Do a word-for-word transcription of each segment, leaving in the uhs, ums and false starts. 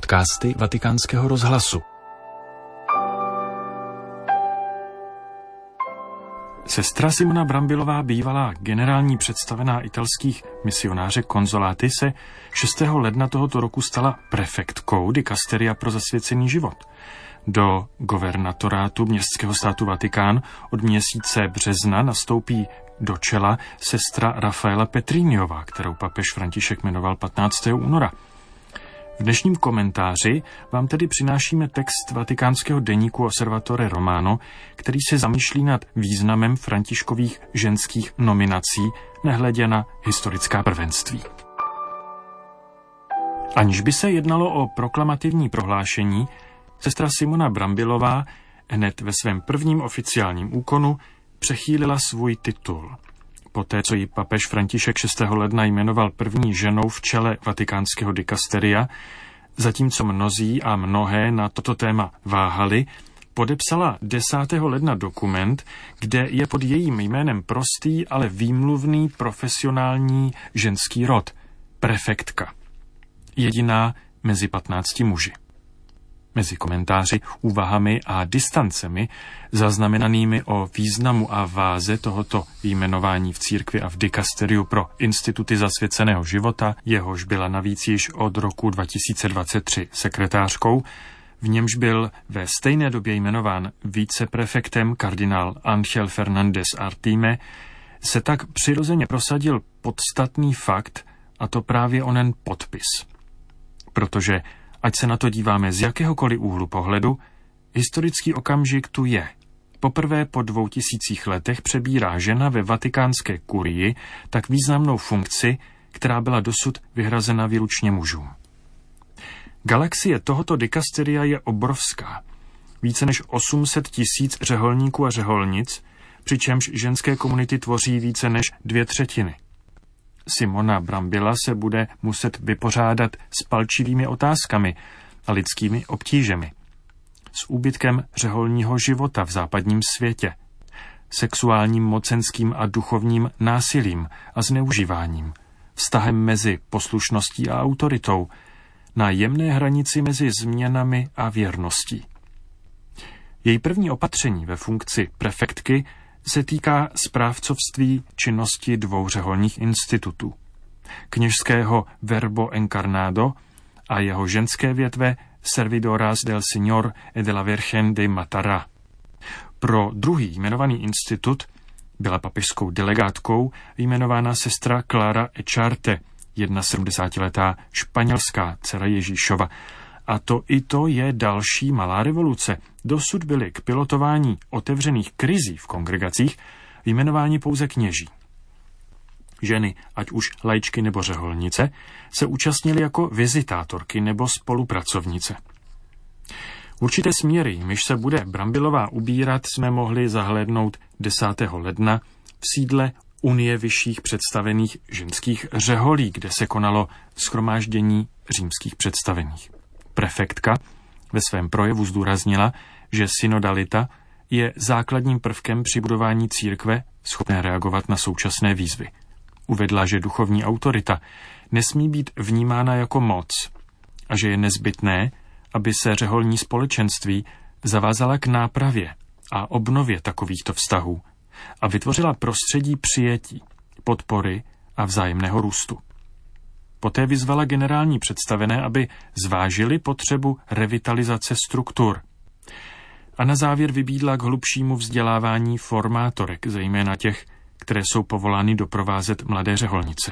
podcasty Vatikánského rozhlasu. Sestra Simona Brambilová, bývalá generální představená italských misionářek Consolati, se šestého ledna tohoto roku stala prefektkou dikasteria pro zasvěcený život. Do governatorátu městského státu Vatikán od měsíce března nastoupí do čela sestra Rafaela Petriniová, kterou papež František jmenoval patnáctého února. V dnešním komentáři vám tedy přinášíme text vatikánského deníku Osservatore Romano, který se zamýšlí nad významem Františkových ženských nominací, nehledě na historická prvenství. Aniž by se jednalo o proklamativní prohlášení, sestra Simona Brambilová hned ve svém prvním oficiálním úkonu přechýlila svůj titul. Poté, co ji papež František šestého ledna jmenoval první ženou v čele vatikánského dikasteria, zatímco mnozí a mnohé na toto téma váhali, podepsala desátého ledna dokument, kde je pod jejím jménem prostý, ale výmluvný profesionální ženský rod, prefektka. Jediná mezi patnácti muži. Mezi komentáři, úvahami a distancemi zaznamenanými o významu a váze tohoto jmenování v církvi a v dikasteriu pro instituty zasvěceného života, jehož byla navíc již od roku dva tisíce dvacet tři sekretářkou, v němž byl ve stejné době jmenován viceprefektem kardinál Ángel Fernández Artime, se tak přirozeně prosadil podstatný fakt, a to právě onen podpis. Protože ať se na to díváme z jakéhokoliv úhlu pohledu, historický okamžik tu je. Poprvé po dvou tisících letech přebírá žena ve vatikánské kurii tak významnou funkci, která byla dosud vyhrazena výlučně mužům. Galaxie tohoto dikasteria je obrovská. Více než osm set tisíc řeholníků a řeholnic, přičemž ženské komunity tvoří více než dvě třetiny. Simona Brambila se bude muset vypořádat s palčivými otázkami a lidskými obtížemi. S úbytkem řeholního života v západním světě, sexuálním, mocenským a duchovním násilím a zneužíváním, vztahem mezi poslušností a autoritou, na jemné hranici mezi změnami a věrností. Její první opatření ve funkci prefektky se týká správcovství činnosti dvou řeholních institutů. Kněžského Verbo Encarnado a jeho ženské větve Servidoras del Señor e de la Virgen de Matara. Pro druhý jmenovaný institut byla papežskou delegátkou jmenována sestra Clara Echarte, sedmdesátiletá španělská dcera Ježíšova. A to i to je další malá revoluce. Dosud byly k pilotování otevřených krizí v kongregacích jmenováni pouze kněží. Ženy, ať už laičky nebo řeholnice, se účastnily jako vizitátorky nebo spolupracovnice. Určité směry, jimiž se bude Brambilová ubírat, jsme mohli zahlédnout desátého ledna v sídle Unie vyšších představených ženských řeholí, kde se konalo shromáždění římských představených. Prefektka ve svém projevu zdůraznila, že synodalita je základním prvkem při budování církve schopné reagovat na současné výzvy. Uvedla, že duchovní autorita nesmí být vnímána jako moc a že je nezbytné, aby se řeholní společenství zavázala k nápravě a obnově takovýchto vztahů a vytvořila prostředí přijetí, podpory a vzájemného růstu. Poté vyzvala generální představené, aby zvážili potřebu revitalizace struktur. A na závěr vybídla k hlubšímu vzdělávání formátorek, zejména těch, které jsou povolány doprovázet mladé řeholnice.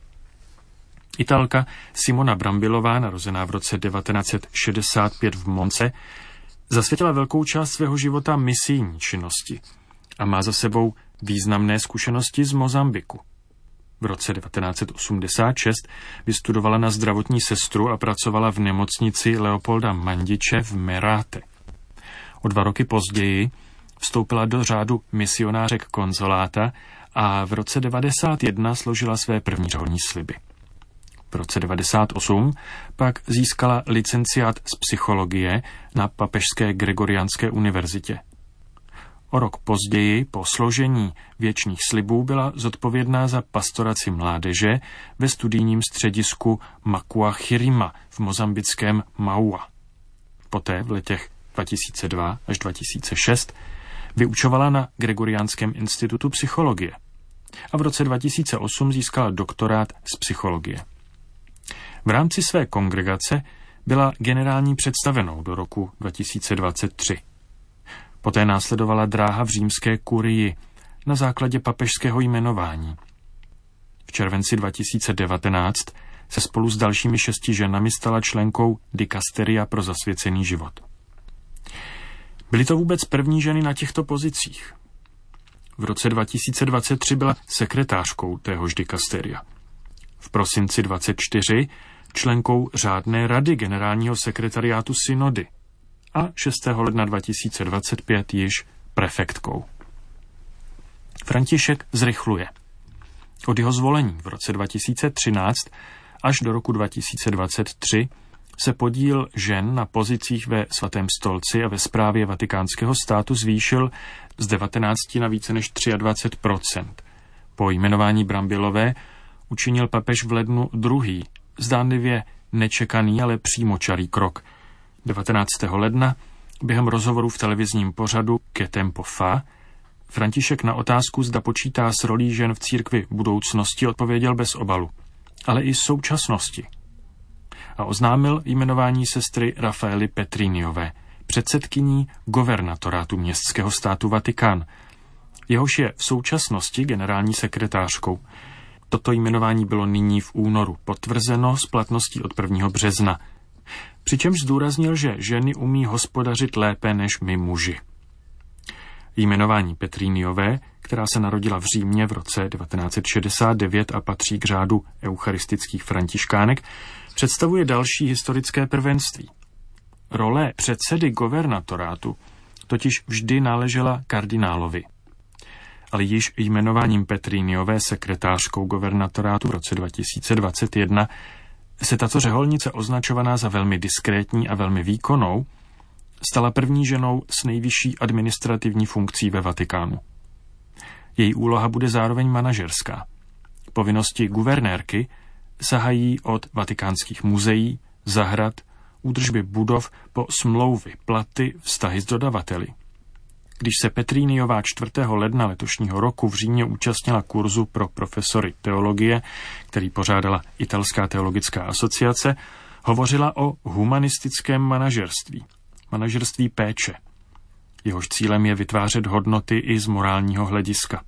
Italka Simona Brambilová, narozená v roce devatenáct set šedesát pět v Monce, zasvětila velkou část svého života misijní činnosti a má za sebou významné zkušenosti z Mozambiku. V roce devatenáct set osmdesát šest vystudovala na zdravotní sestru a pracovala v nemocnici Leopolda Mandiče v Meráte. O dva roky později vstoupila do řádu misionářek Consolata a v roce devadesát jedna složila své první řeholní sliby. V roce devadesát osm pak získala licenciát z psychologie na Papežské Gregoriánské univerzitě. O rok později, po složení věčných slibů, byla zodpovědná za pastoraci mládeže ve studijním středisku Makua Chirima v mozambickém Maua. Poté v letech dva tisíce dva až dva tisíce šest vyučovala na Gregoriánském institutu psychologie a v roce dva tisíce osm získala doktorát z psychologie. V rámci své kongregace byla generální představenou do roku dva tisíce dvacet tři. Poté následovala dráha v římské kurii na základě papežského jmenování. V červenci dva tisíce devatenáct se spolu s dalšími šesti ženami stala členkou dikasteria pro zasvěcený život. Byly to vůbec první ženy na těchto pozicích. V roce dva tisíce dvacet tři byla sekretářkou téhož dikasteria. V prosinci dvacet čtyři členkou řádné rady generálního sekretariátu synody a šestého ledna dva tisíce dvacet pět již prefektkou. František zrychluje. Od jeho zvolení v roce dva tisíce třináct až do roku dva tisíce dvacet tři se podíl žen na pozicích ve Svatém stolci a ve správě Vatikánského státu zvýšil z devatenácti na více než dvacet tři procent. Po jmenování Brambilové učinil papež v lednu druhý, zdánlivě nečekaný, ale přímočarý krok. devatenáctého ledna během rozhovoru v televizním pořadu Che Tempo Fa František na otázku, zda počítá s rolí žen v církvi budoucnosti, odpověděl bez obalu, ale i současnosti. A oznámil jmenování sestry Rafaely Petriniové, předsedkyní governatorátu městského státu Vatikán, jehož je v současnosti generální sekretářkou. Toto jmenování bylo nyní v únoru potvrzeno s platností od prvního března. Přičemž zdůraznil, že ženy umí hospodařit lépe než my muži. Jmenování Petriniové, která se narodila v Římě v roce devatenáct set šedesát devět a patří k řádu eucharistických františkánek, představuje další historické prvenství. Role předsedy governatorátu totiž vždy náležela kardinálovi. Ale již jmenováním Petriniové sekretářkou governatorátu v roce dva tisíce dvacet jedna se tato řeholnice, označovaná za velmi diskrétní a velmi výkonnou, stala první ženou s nejvyšší administrativní funkcí ve Vatikánu. Její úloha bude zároveň manažerská. Povinnosti guvernérky sahají od vatikánských muzeí, zahrad, údržby budov po smlouvy, platy, vztahy s dodavateli. Když se Petriniová čtvrtého ledna letošního roku v Římě účastnila kurzu pro profesory teologie, který pořádala Italská teologická asociace, hovořila o humanistickém manažerství, manažerství péče. Jehož cílem je vytvářet hodnoty i z morálního hlediska.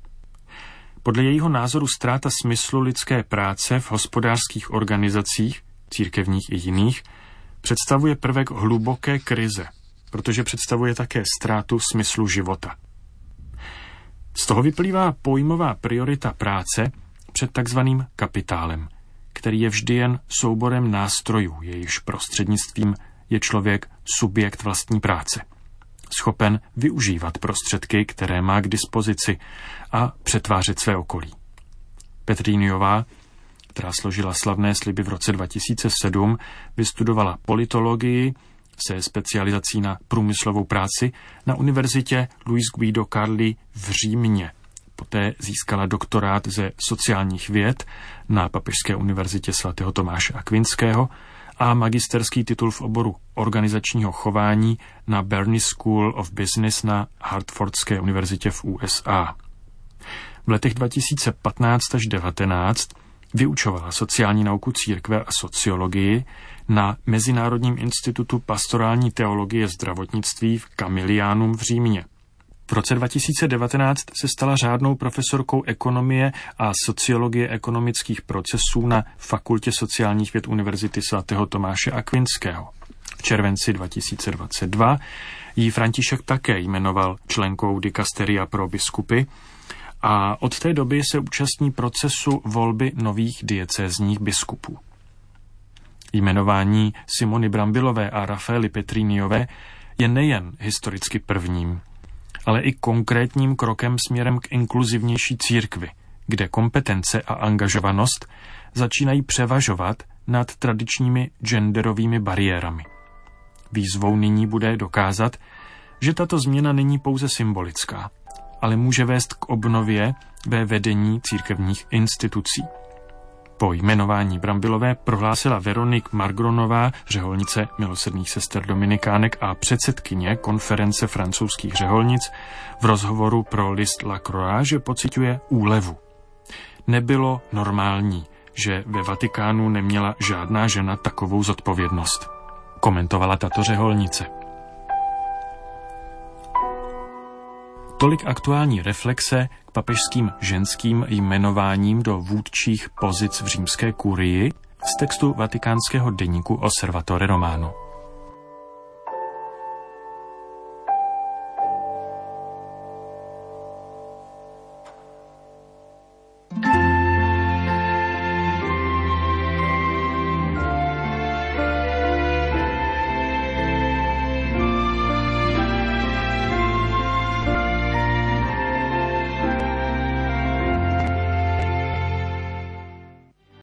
Podle jejího názoru ztráta smyslu lidské práce v hospodářských organizacích, církevních i jiných, představuje prvek hluboké krize, protože představuje také ztrátu smyslu života. Z toho vyplývá pojmová priorita práce před takzvaným kapitálem, který je vždy jen souborem nástrojů, jejichž prostřednictvím je člověk subjekt vlastní práce, schopen využívat prostředky, které má k dispozici, a přetvářet své okolí. Petriniová, která složila slavné sliby v roce dva tisíce sedm, vystudovala politologii se specializací na průmyslovou práci na univerzitě Luis Guido Carli v Římě. Poté získala doktorát ze sociálních věd na Papežské univerzitě svatého Tomáše Akvinského a magisterský titul v oboru organizačního chování na Bernie School of Business na Hartfordské univerzitě v U S A. V letech dva tisíce patnáct až devatenáct vyučovala sociální nauku církve a sociologii na Mezinárodním institutu pastorální teologie zdravotnictví v Camillianum v Římě. V roce dva tisíce devatenáct se stala řádnou profesorkou ekonomie a sociologie ekonomických procesů na Fakultě sociálních věd Univerzity svatého Tomáše Akvinského. V červenci dva tisíce dvacet dva ji František také jmenoval členkou dikasteria pro biskupy a od té doby se účastní procesu volby nových diecézních biskupů. Jmenování Simony Brambilové a Rafaely Petriniové je nejen historicky prvním, ale i konkrétním krokem směrem k inkluzivnější církvi, kde kompetence a angažovanost začínají převažovat nad tradičními genderovými bariérami. Výzvou nyní bude dokázat, že tato změna není pouze symbolická, ale může vést k obnově ve vedení církevních institucí. Po jmenování Brambilové prohlásila Veronik Margronová, řeholnice milosrdných sester dominikánek a předsedkyně konference francouzských řeholnic, v rozhovoru pro list La Croix, že pociťuje úlevu. Nebylo normální, že ve Vatikánu neměla žádná žena takovou zodpovědnost, komentovala tato řeholnice. Tolik aktuální reflexe k papežským ženským jmenováním do vůdčích pozic v římské kurii z textu vatikánského deníku Osservatore Romano.